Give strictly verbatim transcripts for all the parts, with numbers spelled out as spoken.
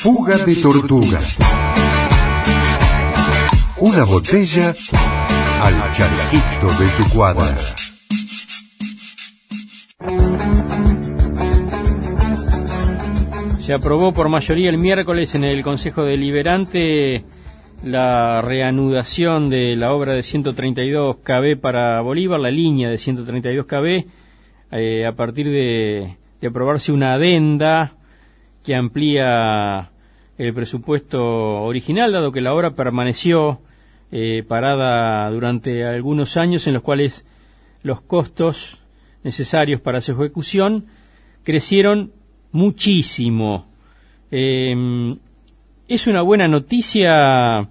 Fuga de tortuga. Una botella al charquito de tu cuadra. Se aprobó por mayoría el miércoles en el Consejo Deliberante la reanudación de la obra de ciento treinta y dos kilómetros para Bolívar, la línea de ciento treinta y dos kilómetros, eh, a partir de, de aprobarse una adenda que amplía el presupuesto original, dado que la obra permaneció eh, parada durante algunos años en los cuales los costos necesarios para su ejecución crecieron muchísimo. Eh, es una buena noticia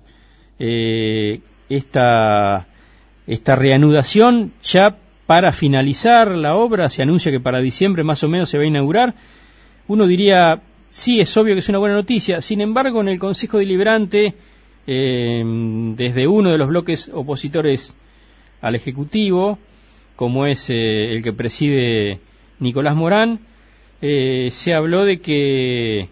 eh, esta, esta reanudación ya para finalizar la obra. Se anuncia que para diciembre más o menos se va a inaugurar. Uno diría, sí, es obvio que es una buena noticia. Sin embargo, en el Consejo Deliberante, eh, desde uno de los bloques opositores al Ejecutivo, como es eh, el que preside Nicolás Morán, eh, se habló de que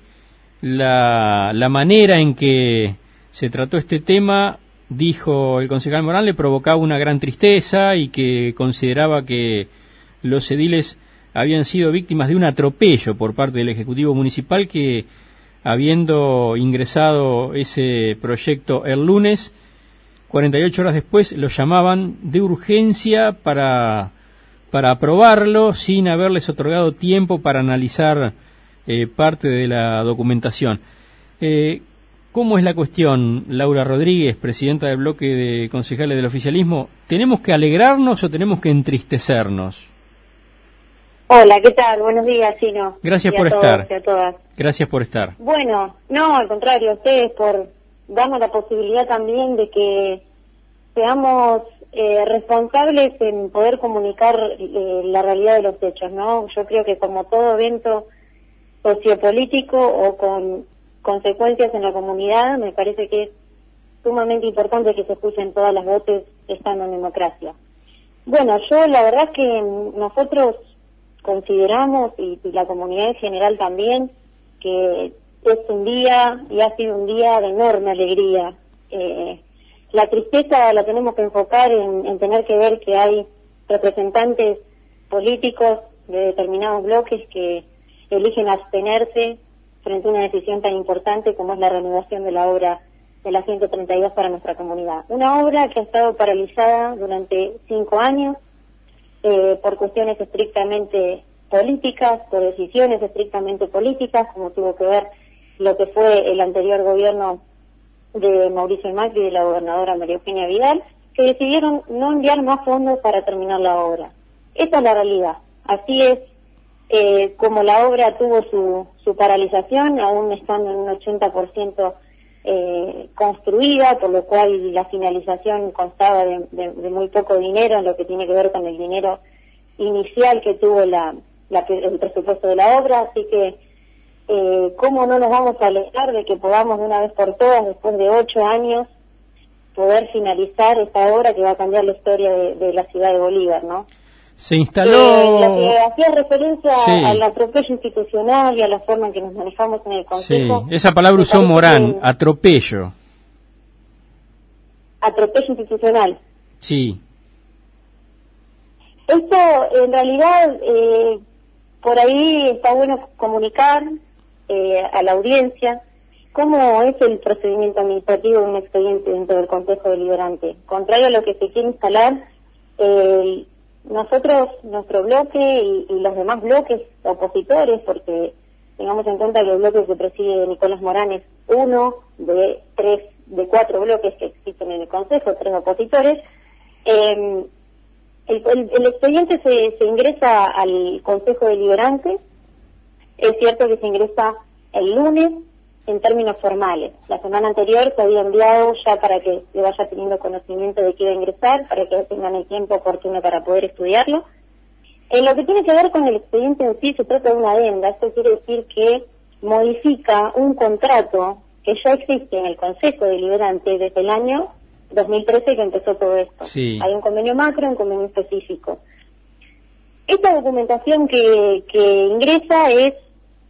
la, la manera en que se trató este tema, dijo el concejal Morán, le provocaba una gran tristeza y que consideraba que los ediles habían sido víctimas de un atropello por parte del Ejecutivo Municipal que, habiendo ingresado ese proyecto el lunes, cuarenta y ocho horas después lo llamaban de urgencia para, para aprobarlo sin haberles otorgado tiempo para analizar eh, parte de la documentación. Eh, ¿Cómo es la cuestión, Laura Rodríguez, presidenta del bloque de concejales del oficialismo? ¿Tenemos que alegrarnos o tenemos que entristecernos? Hola, ¿qué tal? Buenos días, Chino. Gracias y por a estar. Todos y a todas. Gracias por estar. Bueno, no, al contrario, a ustedes por darnos la posibilidad también de que seamos eh, responsables en poder comunicar eh, la realidad de los hechos, ¿no? Yo creo que como todo evento sociopolítico o con consecuencias en la comunidad, me parece que es sumamente importante que se escuchen todas las voces estando en democracia. Bueno, yo la verdad que nosotros consideramos, y, y la comunidad en general también, que es un día, y ha sido un día de enorme alegría. Eh, la tristeza la tenemos que enfocar en, en tener que ver que hay representantes políticos de determinados bloques que eligen abstenerse frente a una decisión tan importante como es la reanudación de la obra de la ciento treinta y dos para nuestra comunidad. Una obra que ha estado paralizada durante cinco años, Eh, por cuestiones estrictamente políticas, por decisiones estrictamente políticas, como tuvo que ver lo que fue el anterior gobierno de Mauricio Macri y de la gobernadora María Eugenia Vidal, que decidieron no enviar más fondos para terminar la obra. Esa es la realidad. Así es eh, como la obra tuvo su, su paralización, aún estando en un ochenta por ciento eh, construida, por lo cual la finalización constaba de, de, de muy poco dinero en lo que tiene que ver con el dinero inicial que tuvo la, la el presupuesto de la obra, así que eh, cómo no nos vamos a alegrar de que podamos de una vez por todas, después de ocho años, poder finalizar esta obra que va a cambiar la historia de, de la ciudad de Bolívar, ¿no? Se instaló... Eh, la que hacía referencia sí. al atropello institucional y a la forma en que nos manejamos en el Consejo. Sí, esa palabra usó Morán, que... atropello. Atropello institucional. Sí. Esto, en realidad, eh, por ahí está bueno comunicar eh, a la audiencia cómo es el procedimiento administrativo de un expediente dentro del Consejo Deliberante. Contrario a lo que se quiere instalar, eh, nosotros, nuestro bloque y, y los demás bloques opositores, porque tengamos en cuenta que el bloque que preside Nicolás Morán es uno de tres, de cuatro bloques que existen en el Consejo, tres opositores, eh, el, el, el expediente se, se ingresa al Consejo Deliberante. Es cierto que se ingresa el lunes en términos formales. La semana anterior se había enviado ya para que se vaya teniendo conocimiento de que iba a ingresar, para que tengan el tiempo oportuno para poder estudiarlo. En lo que tiene que ver con el expediente en sí, se trata de una adenda. Esto quiere decir que modifica un contrato que ya existe en el Consejo Deliberante desde el año dos mil trece que empezó todo esto. Sí. Hay un convenio macro y un convenio específico. Esta documentación que, que ingresa es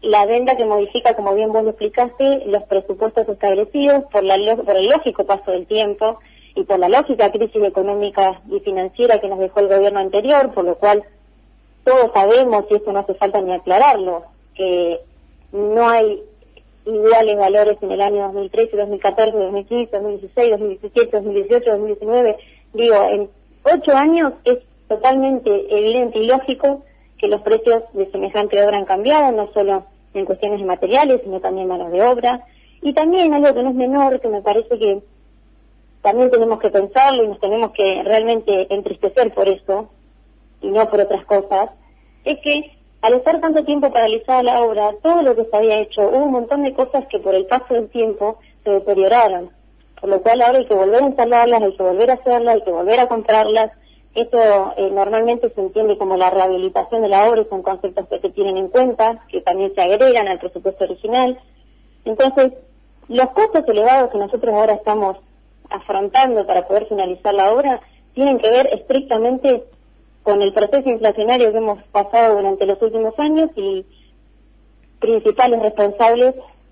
la adenda que modifica, como bien vos lo explicaste, los presupuestos establecidos por, la, por el lógico paso del tiempo y por la lógica crisis económica y financiera que nos dejó el gobierno anterior, por lo cual todos sabemos, y eso no hace falta ni aclararlo, que no hay iguales valores en el año dos mil trece, dos mil catorce, dos mil quince, dos mil dieciséis, dos mil diecisiete, dos mil dieciocho, dos mil diecinueve. Digo, en ocho años es totalmente evidente y lógico que los precios de semejante obra han cambiado, no solo en cuestiones de materiales, sino también manos de obra. Y también algo que no es menor, que me parece que también tenemos que pensarlo y nos tenemos que realmente entristecer por eso, y no por otras cosas, es que al estar tanto tiempo paralizada la obra, todo lo que se había hecho, hubo un montón de cosas que por el paso del tiempo se deterioraron, por lo cual ahora hay que volver a instalarlas, hay que volver a hacerlas, hay que volver a comprarlas. Esto eh, normalmente se entiende como la rehabilitación de la obra, y son conceptos que se tienen en cuenta, que también se agregan al presupuesto original. Entonces, los costos elevados que nosotros ahora estamos afrontando para poder finalizar la obra tienen que ver estrictamente con el proceso inflacionario que hemos pasado durante los últimos años, y principales responsables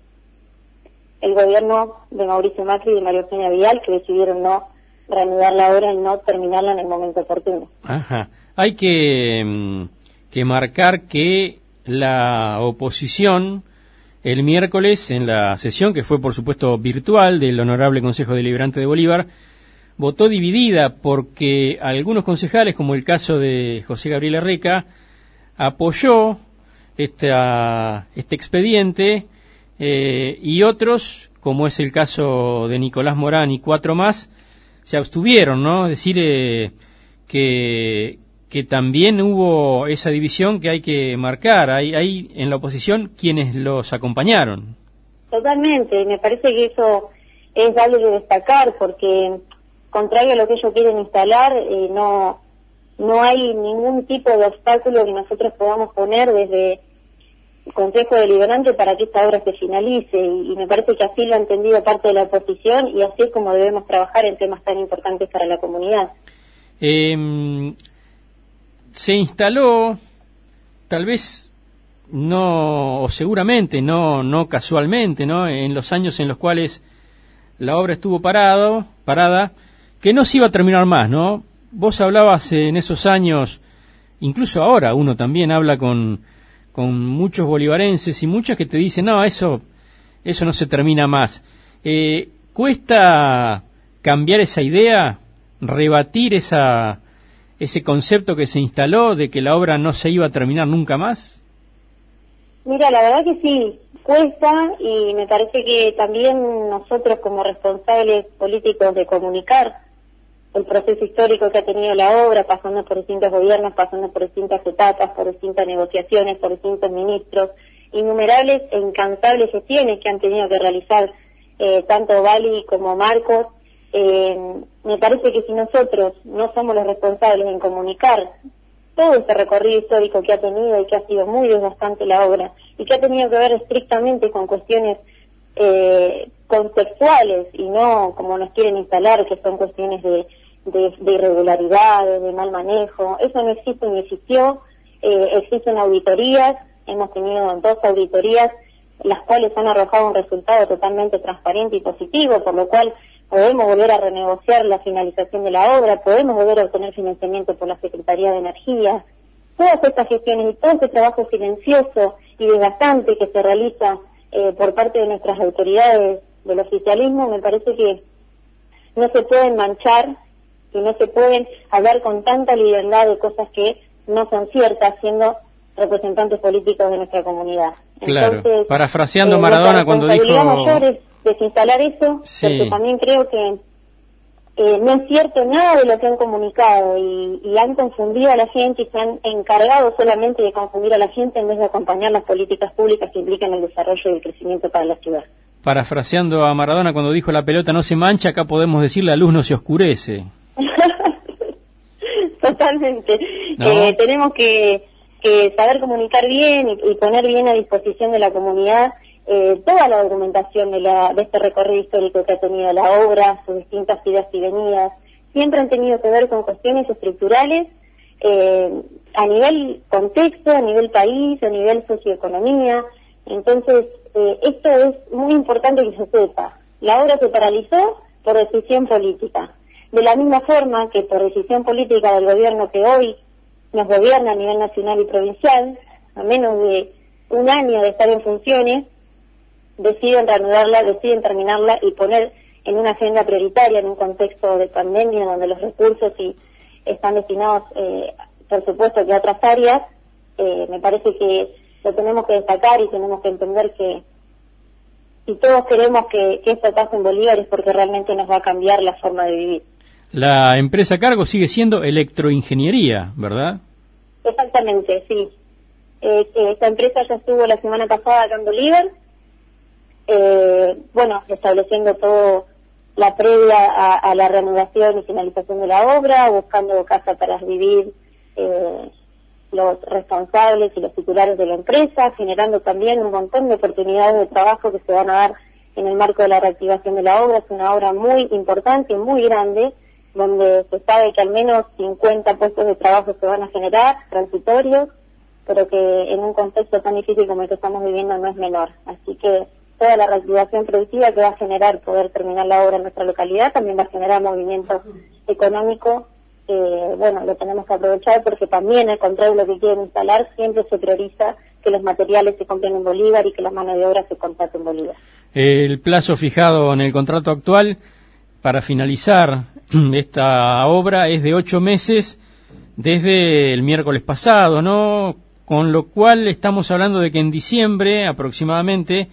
el gobierno de Mauricio Macri y de María Eugenia Vidal, que decidieron no reanudar la obra y no terminarla en el momento oportuno. Ajá. Hay que, que marcar que la oposición el miércoles, en la sesión que fue por supuesto virtual del Honorable Consejo Deliberante de Bolívar, votó dividida, porque algunos concejales, como el caso de José Gabriel Erreca, apoyó esta, este expediente, eh, y otros, como es el caso de Nicolás Morán y cuatro más, se abstuvieron, ¿no? Es decir, eh, que, que también hubo esa división que hay que marcar. Hay, hay en la oposición quienes los acompañaron. Totalmente, y me parece que eso es algo de destacar, porque contrario a lo que ellos quieren instalar, eh, no no hay ningún tipo de obstáculo que nosotros podamos poner desde el Consejo Deliberante para que esta obra se finalice, y, y me parece que así lo ha entendido parte de la oposición, y así es como debemos trabajar en temas tan importantes para la comunidad. Eh, se instaló, tal vez no, o seguramente no, no casualmente, ¿no?, en los años en los cuales la obra estuvo parado, parada, que no se iba a terminar más, ¿no? Vos hablabas en esos años, incluso ahora uno también habla con, con muchos bolivarenses y muchos que te dicen, no, eso, eso no se termina más. Eh, ¿Cuesta cambiar esa idea, rebatir esa, ese concepto que se instaló de que la obra no se iba a terminar nunca más? Mira, la verdad que sí, cuesta, y me parece que también nosotros como responsables políticos de comunicar el proceso histórico que ha tenido la obra, pasando por distintos gobiernos, pasando por distintas etapas, por distintas negociaciones, por distintos ministros, innumerables e incansables gestiones que han tenido que realizar eh, tanto Vali como Marcos. Eh, me parece que si nosotros no somos los responsables en comunicar todo este recorrido histórico que ha tenido y que ha sido muy desgastante la obra, y que ha tenido que ver estrictamente con cuestiones eh, contextuales y no como nos quieren instalar, que son cuestiones de, de, de irregularidades, de mal manejo. Eso no existe ni existió. Eh, existen auditorías, hemos tenido dos auditorías, las cuales han arrojado un resultado totalmente transparente y positivo, por lo cual podemos volver a renegociar la finalización de la obra, podemos volver a obtener financiamiento por la Secretaría de Energía. Todas estas gestiones y todo este trabajo silencioso y desgastante que se realiza eh, por parte de nuestras autoridades del oficialismo, me parece que no se pueden manchar y no se pueden hablar con tanta liviandad de cosas que no son ciertas, siendo representantes políticos de nuestra comunidad. Claro, Entonces, parafraseando eh, Maradona cuando dijo... La responsabilidad mayor es desinstalar eso, sí, porque también creo que eh, no es cierto nada de lo que han comunicado, y, y han confundido a la gente y se han encargado solamente de confundir a la gente en vez de acompañar las políticas públicas que implican el desarrollo y el crecimiento para la ciudad. Parafraseando a Maradona cuando dijo la pelota no se mancha, acá podemos decir la luz no se oscurece. Totalmente. ¿No? Eh, tenemos que, que saber comunicar bien y, y poner bien a disposición de la comunidad eh, toda la documentación de, la, de este recorrido histórico que ha tenido la obra, sus distintas idas y venidas. Siempre han tenido que ver con cuestiones estructurales eh, a nivel contexto, a nivel país, a nivel socioeconomía. Entonces, eh, esto es muy importante que se sepa. La obra se paralizó por decisión política. De la misma forma que por decisión política del gobierno que hoy nos gobierna a nivel nacional y provincial, a menos de un año de estar en funciones, deciden reanudarla, deciden terminarla y poner en una agenda prioritaria en un contexto de pandemia donde los recursos y están destinados, eh, por supuesto, que a otras áreas. Eh, me parece que lo tenemos que destacar y tenemos que entender que si todos queremos que, que esto pase en Bolívar es porque realmente nos va a cambiar la forma de vivir. La empresa a cargo sigue siendo Electroingeniería, ¿verdad? Exactamente, sí. Eh, esta empresa ya estuvo la semana pasada acá en Bolívar, eh, bueno, estableciendo todo la previa a, a la reanudación y finalización de la obra, buscando casa para vivir eh, los responsables y los titulares de la empresa, generando también un montón de oportunidades de trabajo que se van a dar en el marco de la reactivación de la obra. Es una obra muy importante y muy grande, donde se sabe que al menos cincuenta puestos de trabajo se van a generar, transitorios, pero que en un contexto tan difícil como el que estamos viviendo no es menor. Así que toda la reactivación productiva que va a generar poder terminar la obra en nuestra localidad también va a generar movimiento económico. Eh, bueno, lo tenemos que aprovechar porque también, al contrario de lo que quieren instalar, siempre se prioriza que los materiales se compren en Bolívar y que la mano de obra se contrate en Bolívar. El plazo fijado en el contrato actual para finalizar esta obra es de ocho meses desde el miércoles pasado, ¿no? Con lo cual estamos hablando de que en diciembre aproximadamente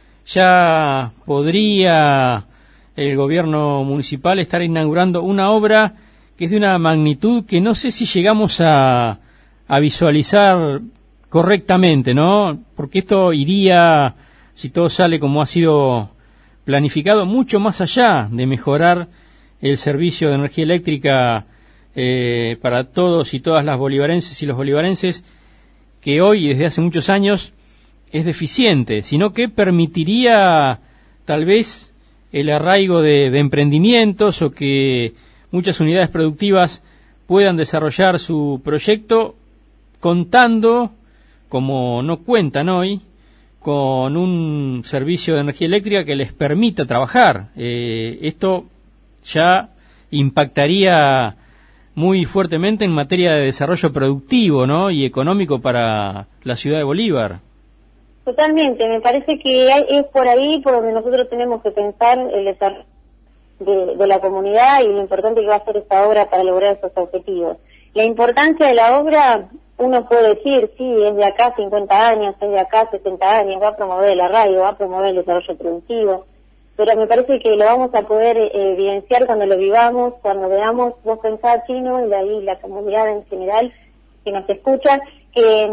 ya podría el gobierno municipal estar inaugurando una obra que es de una magnitud que no sé si llegamos a, a visualizar correctamente, ¿no? Porque esto iría, si todo sale como ha sido planificado, mucho más allá de mejorar el servicio de energía eléctrica eh, para todos y todas las bolivarenses y los bolivarenses, que hoy, desde hace muchos años, es deficiente, sino que permitiría tal vez el arraigo de, de emprendimientos o que muchas unidades productivas puedan desarrollar su proyecto contando, como no cuentan hoy, con un servicio de energía eléctrica que les permita trabajar. Eh, esto ya impactaría muy fuertemente en materia de desarrollo productivo, ¿no?, y económico para la ciudad de Bolívar. Totalmente, me parece que hay, es por ahí por donde nosotros tenemos que pensar el desarrollo de, de la comunidad y lo importante que va a ser esta obra para lograr esos objetivos. La importancia de la obra, uno puede decir, sí, es de acá cincuenta años, es de acá sesenta años, va a promover el arraigo, va a promover el desarrollo productivo, pero me parece que lo vamos a poder eh, evidenciar cuando lo vivamos, cuando veamos, vos pensás, Chino, y de ahí la comunidad en general que nos escucha, que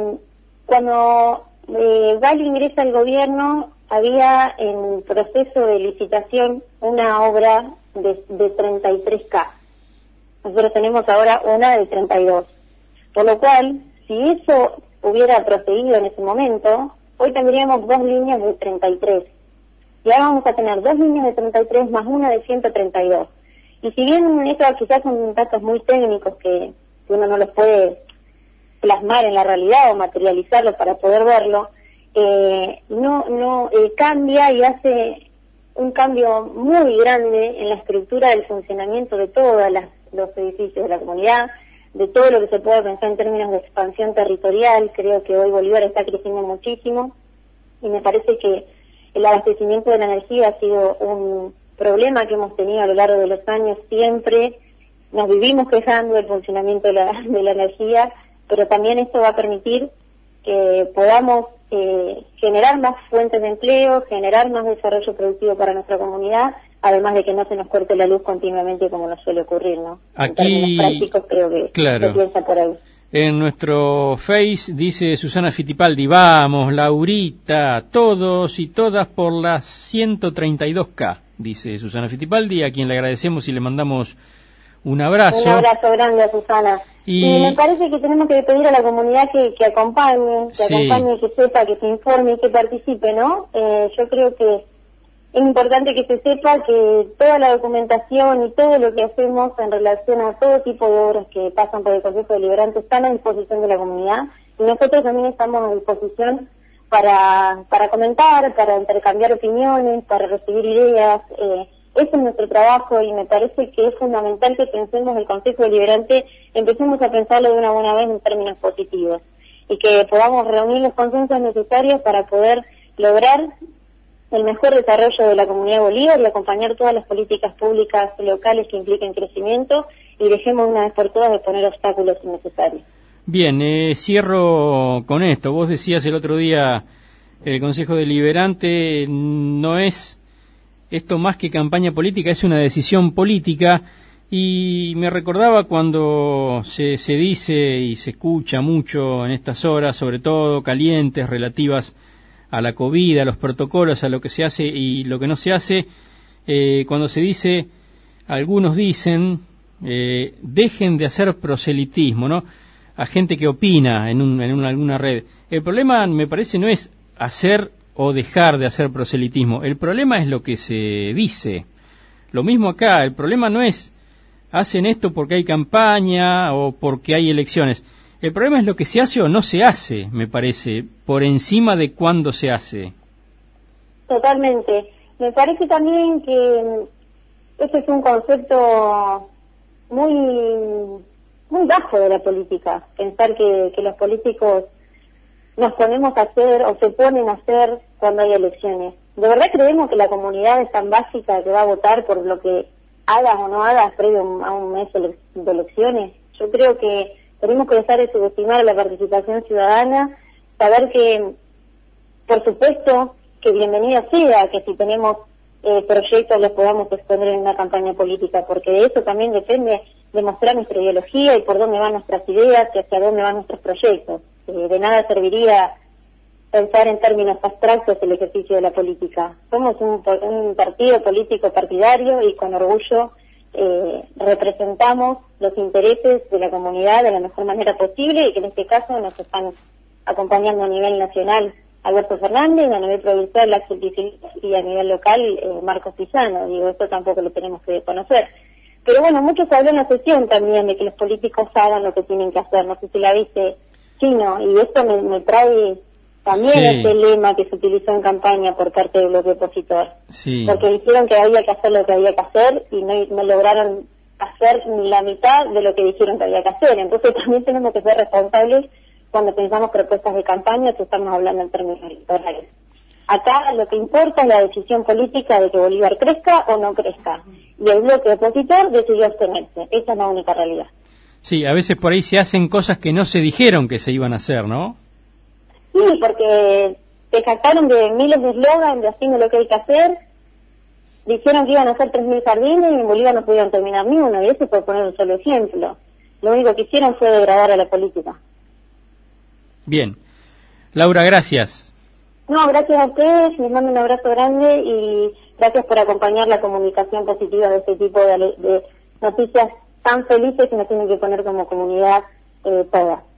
cuando eh, Vale ingresa al gobierno, había en proceso de licitación una obra de, de treinta y tres K. Nosotros tenemos ahora una de treinta y dos. Por lo cual, si eso hubiera procedido en ese momento, hoy tendríamos dos líneas de treinta y tres. Y ahora vamos a tener dos líneas de treinta y tres más una de ciento treinta y dos. Y si bien eso quizás son datos muy técnicos que, que uno no los puede plasmar en la realidad o materializarlos para poder verlo, eh, no no eh, cambia y hace un cambio muy grande en la estructura del funcionamiento de todos los edificios de la comunidad, de todo lo que se puede pensar en términos de expansión territorial. Creo que hoy Bolívar está creciendo muchísimo y me parece que el abastecimiento de la energía ha sido un problema que hemos tenido a lo largo de los años. Siempre nos vivimos quejando del funcionamiento de la, de la energía, pero también esto va a permitir que podamos eh, generar más fuentes de empleo, generar más desarrollo productivo para nuestra comunidad, además de que no se nos corte la luz continuamente como nos suele ocurrir, ¿no? Aquí, en términos prácticos creo que claro, se piensa por ahí. En nuestro Face dice Susana Fittipaldi, vamos, Laurita, todos y todas por las ciento treinta y dos K, dice Susana Fittipaldi, a quien le agradecemos y le mandamos un abrazo. Un abrazo grande a Susana. Y, y me parece que tenemos que pedir a la comunidad que, que acompañe, que sí. acompañe, que sepa, que se informe y que participe, ¿no? Eh, yo creo que es importante que se sepa que toda la documentación y todo lo que hacemos en relación a todo tipo de obras que pasan por el Consejo Deliberante están a disposición de la comunidad y nosotros también estamos a disposición para, para comentar, para intercambiar opiniones, para recibir ideas. Eh, ese es nuestro trabajo y me parece que es fundamental que pensemos el Consejo Deliberante, empecemos a pensarlo de una buena vez en términos positivos y que podamos reunir los consensos necesarios para poder lograr el mejor desarrollo de la Comunidad de Bolívar y acompañar todas las políticas públicas locales que impliquen crecimiento y dejemos una vez por todas de poner obstáculos innecesarios. Bien, eh, cierro con esto. Vos decías el otro día, el Consejo Deliberante no es esto más que campaña política, es una decisión política, y me recordaba cuando se, se dice y se escucha mucho en estas horas, sobre todo calientes, relativas a la COVID, a los protocolos, a lo que se hace y lo que no se hace, eh, cuando se dice, algunos dicen, eh, dejen de hacer proselitismo, ¿no?, a gente que opina en, un, en una, alguna red. El problema, me parece, no es hacer o dejar de hacer proselitismo. El problema es lo que se dice. Lo mismo acá, el problema no es hacen esto porque hay campaña o porque hay elecciones. El problema es lo que se hace o no se hace, me parece, por encima de cuándo se hace. Totalmente. Me parece también que ese es un concepto muy muy bajo de la política, pensar que, que los políticos nos ponemos a hacer o se ponen a hacer cuando hay elecciones. ¿De verdad creemos que la comunidad es tan básica que va a votar por lo que hagas o no hagas previo a un mes de elecciones? Yo creo que tenemos que dejar de subestimar la participación ciudadana, saber que, por supuesto, que bienvenida sea que si tenemos eh, proyectos los podamos exponer en una campaña política, porque de eso también depende demostrar nuestra ideología y por dónde van nuestras ideas y hacia dónde van nuestros proyectos. Eh, de nada serviría pensar en términos abstractos el ejercicio de la política. Somos un, un partido político partidario y con orgullo eh, representamos los intereses de la comunidad de la mejor manera posible y que en este caso nos están acompañando a nivel nacional Alberto Fernández, a nivel provincial Axel Kicillof y a nivel local eh, Marcos Pizano. Digo, esto tampoco lo tenemos que conocer. Pero bueno, mucho se habló en la sesión también de que los políticos hagan lo que tienen que hacer. No sé si la viste, Chino, y esto me, me trae también sí. Ese lema que se utilizó en campaña por parte del bloque opositor. Sí. Porque dijeron que había que hacer lo que había que hacer y no, no lograron hacer ni la mitad de lo que dijeron que había que hacer. Entonces también tenemos que ser responsables cuando pensamos propuestas de campaña, que estamos hablando en términos electorales. Acá lo que importa es la decisión política de que Bolívar crezca o no crezca. Y el bloque opositor decidió abstenerse. Esa es la única realidad. Sí, a veces por ahí se hacen cosas que no se dijeron que se iban a hacer, ¿no? Sí, porque se jactaron de miles de eslogan de haciendo lo que hay que hacer. Dijeron que iban a hacer tres mil jardines y en Bolívar no pudieron terminar ni uno. Y eso por poner un solo ejemplo. Lo único que hicieron fue degradar a la política. Bien. Laura, gracias. No, gracias a ustedes, les mando un abrazo grande y gracias por acompañar la comunicación positiva de este tipo de, de noticias tan felices que nos tienen que poner como comunidad eh, todas.